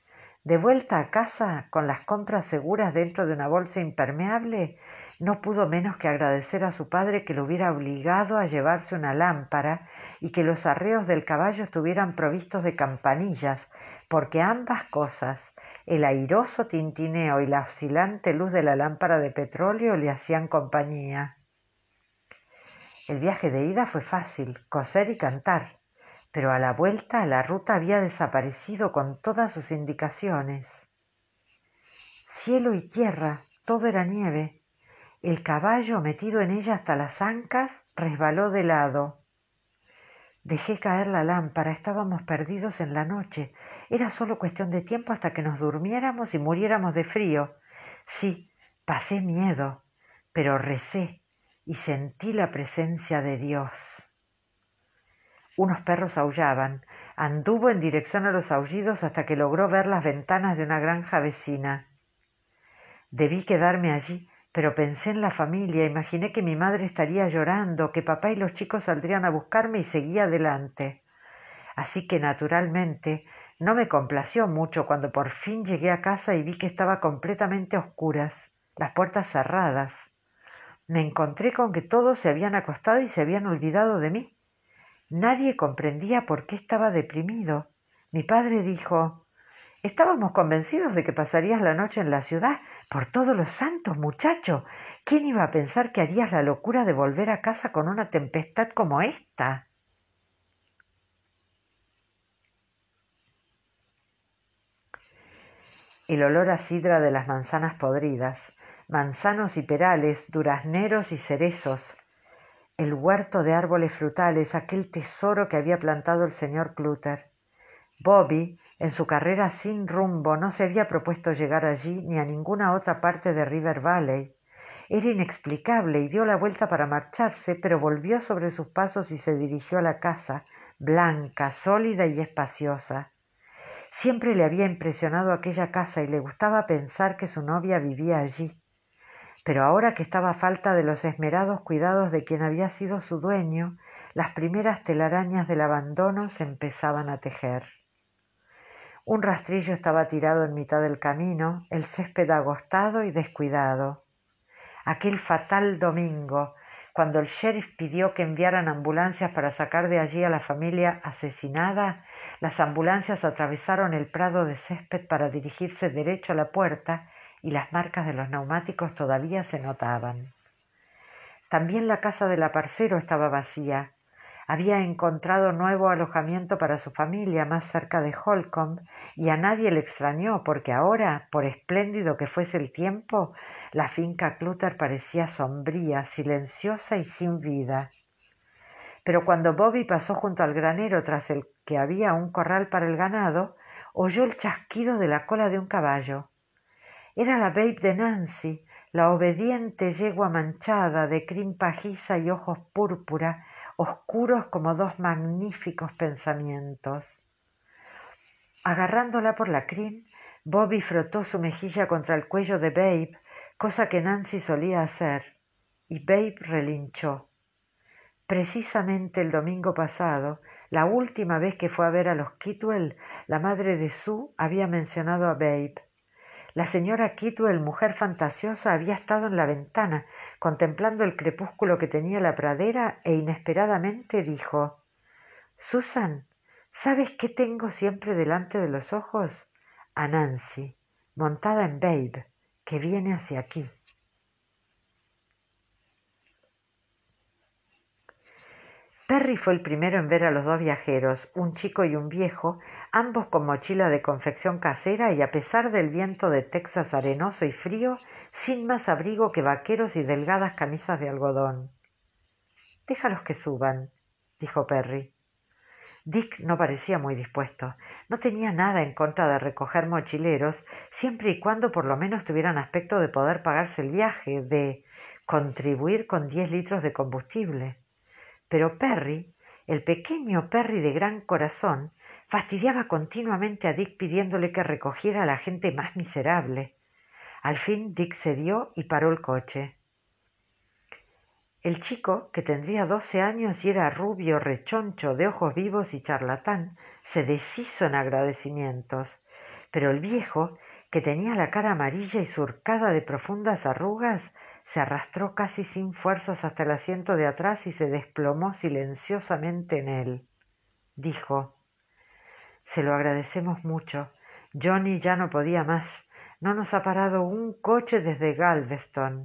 De vuelta a casa, con las compras seguras dentro de una bolsa impermeable, no pudo menos que agradecer a su padre que lo hubiera obligado a llevarse una lámpara y que los arreos del caballo estuvieran provistos de campanillas, porque ambas cosas, el airoso tintineo y la oscilante luz de la lámpara de petróleo, le hacían compañía. El viaje de ida fue fácil, coser y cantar, pero a la vuelta la ruta había desaparecido con todas sus indicaciones. Cielo y tierra, todo era nieve. El caballo, metido en ella hasta las ancas, resbaló de lado. Dejé caer la lámpara, estábamos perdidos en la noche. Era solo cuestión de tiempo hasta que nos durmiéramos y muriéramos de frío. Sí, pasé miedo, pero recé y sentí la presencia de Dios. Unos perros aullaban. Anduvo en dirección a los aullidos hasta que logró ver las ventanas de una granja vecina. Debí quedarme allí, pero pensé en la familia, imaginé que mi madre estaría llorando, que papá y los chicos saldrían a buscarme y seguí adelante. Así que, naturalmente, no me complació mucho cuando por fin llegué a casa y vi que estaba completamente a oscuras, las puertas cerradas. Me encontré con que todos se habían acostado y se habían olvidado de mí. Nadie comprendía por qué estaba deprimido. Mi padre dijo: «Estábamos convencidos de que pasarías la noche en la ciudad. Por todos los santos, muchacho, ¿quién iba a pensar que harías la locura de volver a casa con una tempestad como esta?» El olor a sidra de las manzanas podridas, manzanos y perales, durazneros y cerezos, el huerto de árboles frutales, aquel tesoro que había plantado el señor Clutter. Bobby, en su carrera sin rumbo, no se había propuesto llegar allí ni a ninguna otra parte de River Valley. Era inexplicable y dio la vuelta para marcharse, pero volvió sobre sus pasos y se dirigió a la casa, blanca, sólida y espaciosa. Siempre le había impresionado aquella casa y le gustaba pensar que su novia vivía allí. Pero ahora que estaba a falta de los esmerados cuidados de quien había sido su dueño, las primeras telarañas del abandono se empezaban a tejer. Un rastrillo estaba tirado en mitad del camino, el césped agostado y descuidado. Aquel fatal domingo, cuando el sheriff pidió que enviaran ambulancias para sacar de allí a la familia asesinada, las ambulancias atravesaron el prado de césped para dirigirse derecho a la puerta y las marcas de los neumáticos todavía se notaban. También la casa del aparcero estaba vacía. Había encontrado nuevo alojamiento para su familia más cerca de Holcomb y a nadie le extrañó porque ahora, por espléndido que fuese el tiempo, la finca Clutter parecía sombría, silenciosa y sin vida. Pero cuando Bobby pasó junto al granero tras el que había un corral para el ganado, oyó el chasquido de la cola de un caballo. Era la Babe de Nancy, la obediente yegua manchada de crin pajiza y ojos púrpura, oscuros como dos magníficos pensamientos. Agarrándola por la crin, Bobby frotó su mejilla contra el cuello de Babe, cosa que Nancy solía hacer, y Babe relinchó. Precisamente el domingo pasado, la última vez que fue a ver a los Kitwell, la madre de Sue había mencionado a Babe. La señora Kitwell, mujer fantasiosa, había estado en la ventana, contemplando el crepúsculo que tenía la pradera, e inesperadamente dijo: «Susan, ¿sabes qué tengo siempre delante de los ojos? A Nancy, montada en Babe, que viene hacia aquí». Perry fue el primero en ver a los dos viajeros, un chico y un viejo, ambos con mochila de confección casera y, a pesar del viento de Texas arenoso y frío, sin más abrigo que vaqueros y delgadas camisas de algodón. «Déjalos que suban», dijo Perry. Dick no parecía muy dispuesto. No tenía nada en contra de recoger mochileros, siempre y cuando por lo menos tuvieran aspecto de poder pagarse el viaje, de contribuir con diez litros de combustible. Pero Perry, el pequeño Perry de gran corazón, fastidiaba continuamente a Dick pidiéndole que recogiera a la gente más miserable. Al fin Dick cedió y paró el coche. El chico, que tendría doce años y era rubio, rechoncho, de ojos vivos y charlatán, se deshizo en agradecimientos. pero el viejo, que tenía la cara amarilla y surcada de profundas arrugas, se arrastró casi sin fuerzas hasta el asiento de atrás y se desplomó silenciosamente en él. Dijo: «Se lo agradecemos mucho. Johnny ya no podía más. No nos ha parado un coche desde Galveston».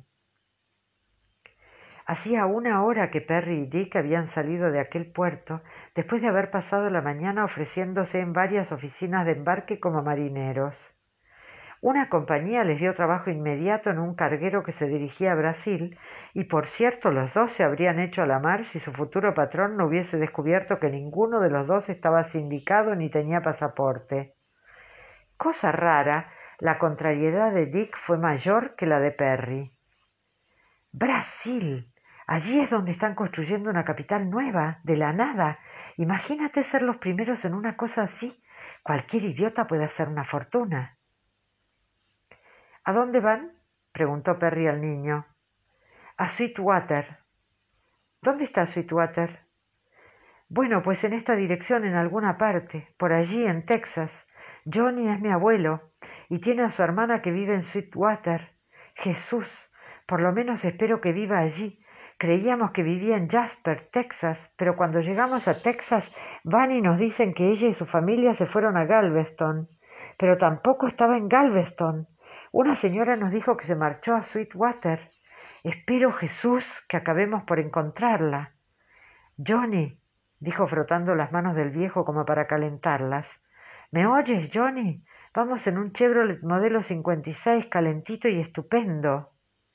Hacía una hora que Perry y Dick habían salido de aquel puerto, después de haber pasado la mañana ofreciéndose en varias oficinas de embarque como marineros. Una compañía les dio trabajo inmediato en un carguero que se dirigía a Brasil, y por cierto los dos se habrían hecho a la mar si su futuro patrón no hubiese descubierto que ninguno de los dos estaba sindicado ni tenía pasaporte. Cosa rara, la contrariedad de Dick fue mayor que la de Perry. «Brasil. Allí es donde están construyendo una capital nueva, de la nada. Imagínate ser los primeros en una cosa así. Cualquier idiota puede hacer una fortuna». «¿A dónde van?», preguntó Perry al niño. «A Sweetwater». «¿Dónde está Sweetwater?». «Bueno, pues en esta dirección, en alguna parte, por allí en Texas. Johnny es mi abuelo, y tiene a su hermana que vive en Sweetwater. Jesús, por lo menos espero que viva allí. Creíamos que vivía en Jasper, Texas, pero cuando llegamos a Texas van y nos dicen que ella y su familia se fueron a Galveston. Pero tampoco estaba en Galveston. Una señora nos dijo que se marchó a Sweetwater. Espero, Jesús, que acabemos por encontrarla». «Johnny», dijo frotando las manos del viejo como para calentarlas. «¿Me oyes, Johnny? Vamos en un Chevrolet modelo cincuenta y seis calentito y estupendo».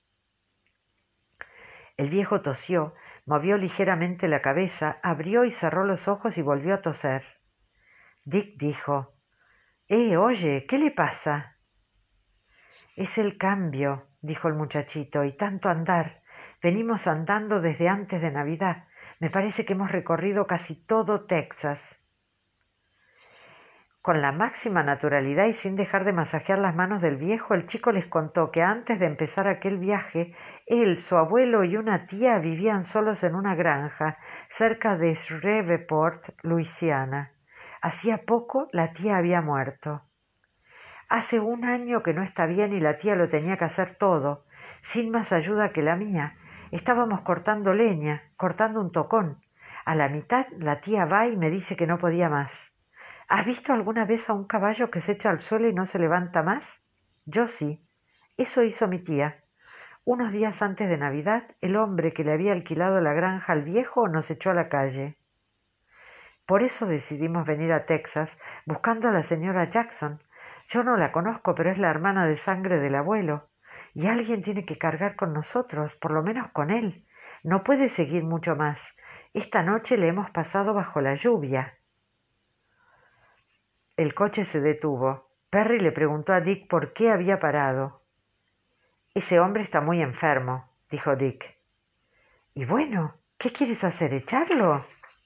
El viejo tosió, movió ligeramente la cabeza, abrió y cerró los ojos y volvió a toser. Dick dijo: «Eh, oye, ¿qué le pasa?». «Es el cambio», dijo el muchachito, «y tanto andar. Venimos andando desde antes de Navidad. Me parece que hemos recorrido casi todo Texas». Con la máxima naturalidad y sin dejar de masajear las manos del viejo, el chico les contó que antes de empezar aquel viaje, él, su abuelo y una tía vivían solos en una granja cerca de Shreveport, Luisiana. Hacía poco la tía había muerto. «Hace un año que no está bien y la tía lo tenía que hacer todo, sin más ayuda que la mía. Estábamos cortando leña, cortando un tocón. A la mitad la tía va y me dice que no podía más. ¿Has visto alguna vez a un caballo que se echa al suelo y no se levanta más? Yo sí. Eso hizo mi tía. Unos días antes de Navidad, el hombre que le había alquilado la granja al viejo nos echó a la calle. Por eso decidimos venir a Texas buscando a la señora Jackson. Yo no la conozco, pero es la hermana de sangre del abuelo. Y alguien tiene que cargar con nosotros, por lo menos con él. No puede seguir mucho más. Esta noche le hemos pasado bajo la lluvia». El coche se detuvo. Perry le preguntó a Dick por qué había parado. «Ese hombre está muy enfermo», dijo Dick. «Y bueno, ¿qué quieres hacer? ¿Echarlo?».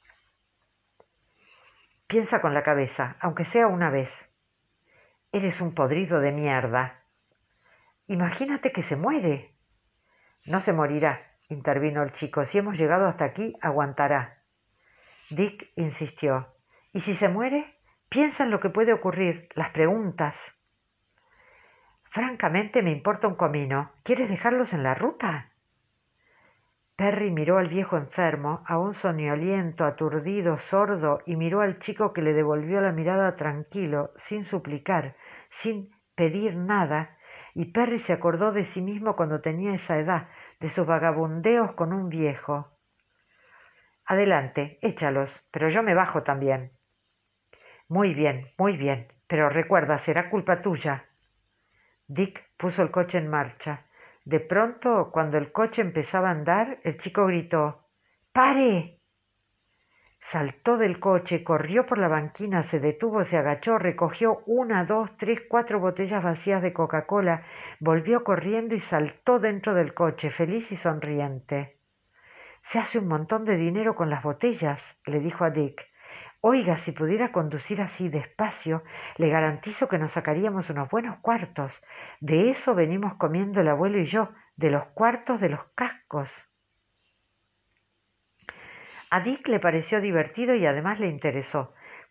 «Piensa con la cabeza, aunque sea una vez». «Eres un podrido de mierda». «Imagínate que se muere». «No se morirá», intervino el chico. «Si hemos llegado hasta aquí, aguantará». Dick insistió. «¿Y si se muere? Piensa en lo que puede ocurrir, las preguntas». «Francamente me importa un comino. ¿Quieres dejarlos en la ruta?». Perry miró al viejo enfermo, aún soñoliento, aturdido, sordo, y miró al chico que le devolvió la mirada tranquilo, sin suplicar, sin pedir nada, y Perry se acordó de sí mismo cuando tenía esa edad, de sus vagabundeos con un viejo. «Adelante, échalos, pero yo me bajo también». «Muy bien, muy bien, pero recuerda, será culpa tuya». Dick puso el coche en marcha. De pronto, cuando el coche empezaba a andar, el chico gritó: «¡Pare!». Saltó del coche, corrió por la banquina, se detuvo, se agachó, recogió una, dos, tres, cuatro botellas vacías de Coca-Cola, volvió corriendo y saltó dentro del coche, feliz y sonriente. «Se hace un montón de dinero con las botellas», le dijo a Dick. «Oiga, si pudiera conducir así despacio, le garantizo que nos sacaríamos unos buenos cuartos. De eso venimos comiendo el abuelo y yo, de los cuartos de los cascos». A Dick le pareció divertido y además le interesó.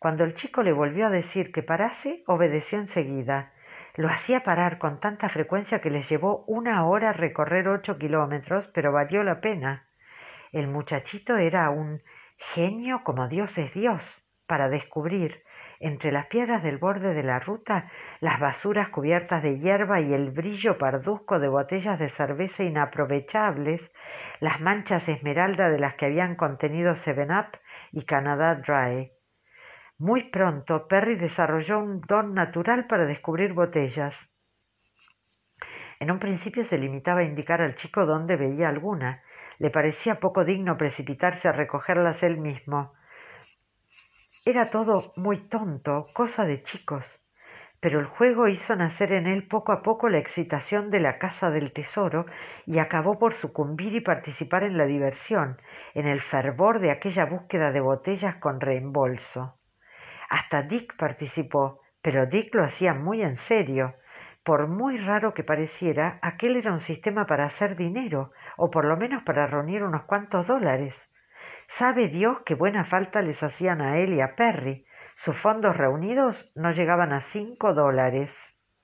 Cuando el chico le volvió a decir que parase, obedeció enseguida. Lo hacía parar con tanta frecuencia que les llevó una hora recorrer ocho kilómetros, pero valió la pena. El muchachito era un genio como Dios es Dios, para descubrir, entre las piedras del borde de la ruta, las basuras cubiertas de hierba y el brillo parduzco de botellas de cerveza inaprovechables, las manchas esmeralda de las que habían contenido Seven Up y Canada Dry. Muy pronto Perry desarrolló un don natural para descubrir botellas. En un principio se limitaba a indicar al chico dónde veía alguna. Le parecía poco digno precipitarse a recogerlas él mismo. Era todo muy tonto, cosa de chicos, pero el juego hizo nacer en él poco a poco la excitación de la caza del tesoro y acabó por sucumbir y participar en la diversión, en el fervor de aquella búsqueda de botellas con reembolso. Hasta Dick participó, pero Dick lo hacía muy en serio. Por muy raro que pareciera, aquel era un sistema para hacer dinero, o por lo menos para reunir unos cuantos dólares. Sabe Dios qué buena falta les hacían a él y a Perry. Sus fondos reunidos no llegaban a cinco dólares.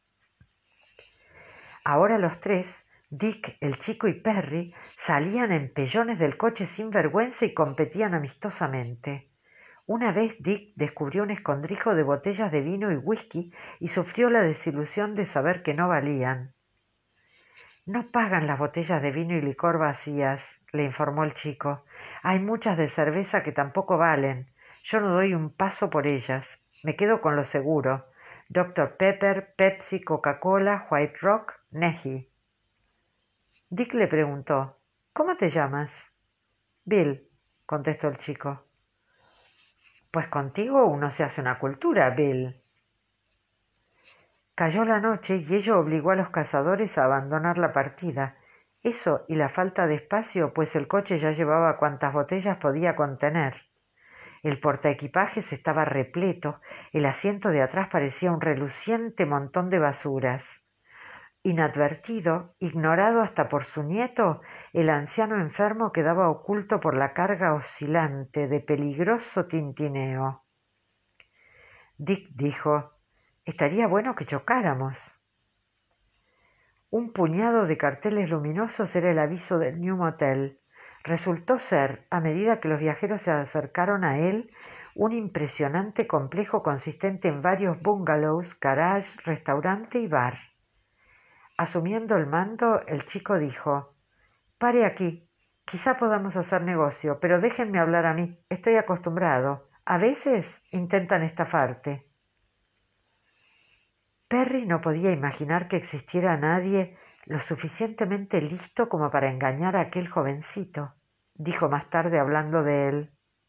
Ahora los tres, Dick, el chico y Perry, salían en pellones del coche sin vergüenza y competían amistosamente. Una vez Dick descubrió un escondrijo de botellas de vino y whisky y sufrió la desilusión de saber que no valían. No pagan las botellas de vino y licor vacías, le informó el chico. Hay muchas de cerveza que tampoco valen. Yo no doy un paso por ellas. Me quedo con lo seguro. doctor Pepper, Pepsi, Coca-Cola, White Rock, Neji. Dick le preguntó, ¿cómo te llamas? Bill, contestó el chico. Pues contigo uno se hace una cultura, Bill. Cayó la noche y ello obligó a los cazadores a abandonar la partida. Eso y la falta de espacio, pues el coche ya llevaba cuantas botellas podía contener. El portaequipajes estaba repleto, el asiento de atrás parecía un reluciente montón de basuras. Inadvertido, ignorado hasta por su nieto, el anciano enfermo quedaba oculto por la carga oscilante de peligroso tintineo. Dick dijo, «Estaría bueno que chocáramos». Un puñado de carteles luminosos era el aviso del New Motel. Resultó ser, a medida que los viajeros se acercaron a él, un impresionante complejo consistente en varios bungalows, garage, restaurante y bar. Asumiendo el mando, el chico dijo, «Pare aquí. Quizá podamos hacer negocio, pero déjenme hablar a mí. Estoy acostumbrado. A veces intentan estafarte». Perry no podía imaginar que existiera nadie lo suficientemente listo como para engañar a aquel jovencito, dijo más tarde hablando de él.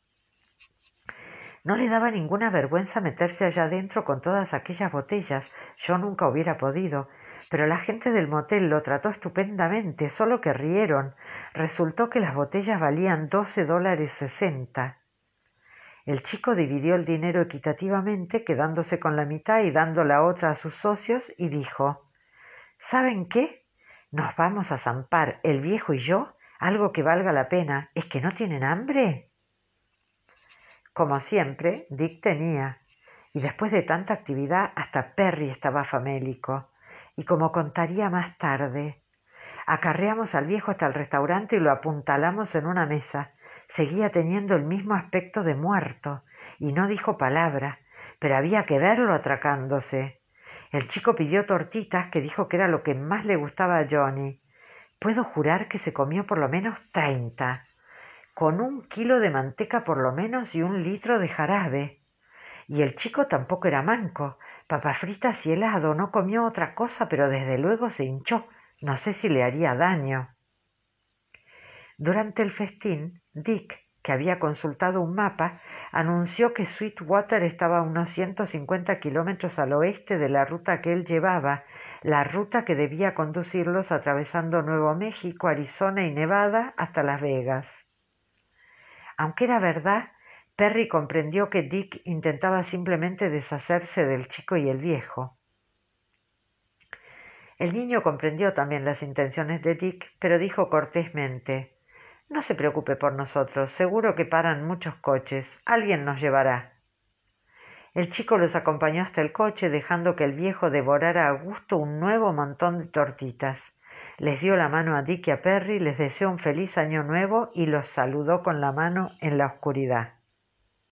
No le daba ninguna vergüenza meterse allá adentro con todas aquellas botellas. Yo nunca hubiera podido. Pero la gente del motel lo trató estupendamente, solo que rieron. Resultó que las botellas valían doce dólares sesenta. El chico dividió el dinero equitativamente, quedándose con la mitad y dando la otra a sus socios, y dijo, «¿Saben qué? Nos vamos a zampar, el viejo y yo, algo que valga la pena. ¿Es que no tienen hambre?» Como siempre, Dick tenía, y después de tanta actividad hasta Perry estaba famélico. Y como contaría más tarde, acarreamos al viejo hasta el restaurante y lo apuntalamos en una mesa. Seguía teniendo el mismo aspecto de muerto, y no dijo palabra, pero había que verlo atracándose. El chico pidió tortitas, que dijo que era lo que más le gustaba a Johnny. Puedo jurar que se comió por lo menos treinta, con un kilo de manteca por lo menos y un litro de jarabe. Y el chico tampoco era manco. Papas fritas y helado, no comió otra cosa, pero desde luego se hinchó. No sé si le haría daño. Durante el festín, Dick, que había consultado un mapa, anunció que Sweetwater estaba a unos ciento cincuenta kilómetros al oeste de la ruta que él llevaba, la ruta que debía conducirlos atravesando Nuevo México, Arizona y Nevada hasta Las Vegas. Aunque era verdad, Perry comprendió que Dick intentaba simplemente deshacerse del chico y el viejo. El niño comprendió también las intenciones de Dick, pero dijo cortésmente, «No se preocupe por nosotros, seguro que paran muchos coches, alguien nos llevará». El chico los acompañó hasta el coche, dejando que el viejo devorara a gusto un nuevo montón de tortitas. Les dio la mano a Dick y a Perry, les deseó un feliz año nuevo y los saludó con la mano en la oscuridad.